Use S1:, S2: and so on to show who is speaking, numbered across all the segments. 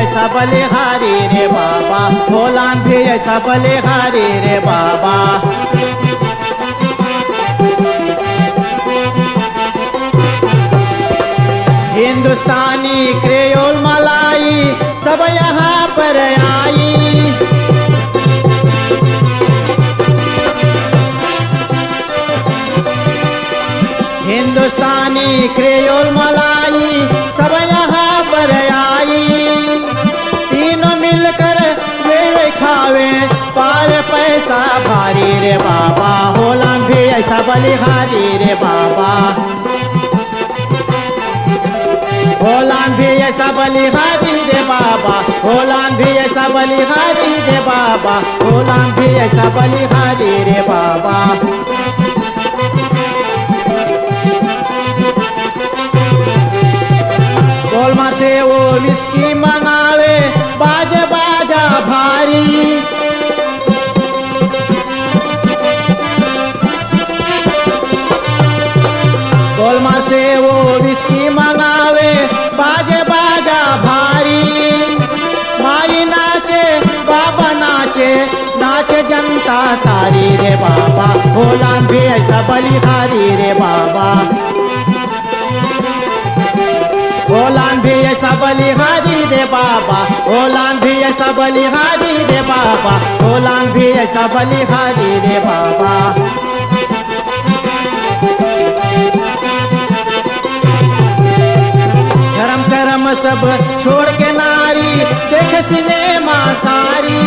S1: ऐसा बलिहारी रे बाबा, भोलान भी ऐसा बलिहारी रे बाबा। हिंदुस्तानी क्रेयोल मलाई सब यहाँ पर आई। हिंदुस्तानी क्रेयोल मलाई सब यहाँ पर आई। तीनों मिलकर वे खावे पावे पैसा भारी रे बाबा, होलान भी ऐसा बलिहारी रे बाबा। होलान भी ऐसा बलिहारी रे बाबा, होलान भी ऐसा बलिहारी रे बाबा, होलान भी ऐसा बलिहारी रे बाबा। गोलमा से वो विस्की मंगावे बाजा बाजा भारी। गोलमा से वो विस्की मंगावे बाजे बाजा भारी। माई नाचे बाबा नाचे, नाचे जनता सारी रे बाबा, होलान भी ऐसा बलिहारी रे बाबा। होलान भी ऐसा बलिहारी रे बाबा, होलान भी ऐसा बलिहारी रे बाबा, होलान भी ऐसा बलिहारी रे बाबा। धर्म कर्म सब छोड़ के नारी देखे सिनेमा सारी।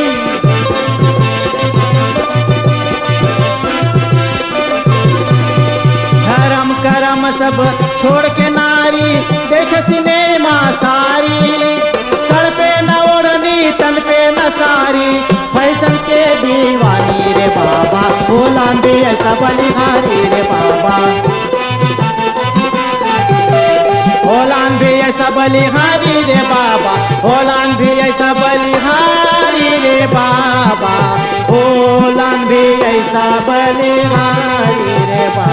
S1: धर्म कर्म सब छोड़ के नारी देखे सिनेमा सारी। सर पे न ओढ़नी तन पे न सारी, फैशन के दीवानी रे बाबा, होलान भी ऐसा बलिहारी रे बाबा। होलान भी ऐसा बलिहारी रे बाबा, होलान भी ऐसा बलिहारी रे बाबा, होलान भी ऐसा बलिहारी रे बाबा।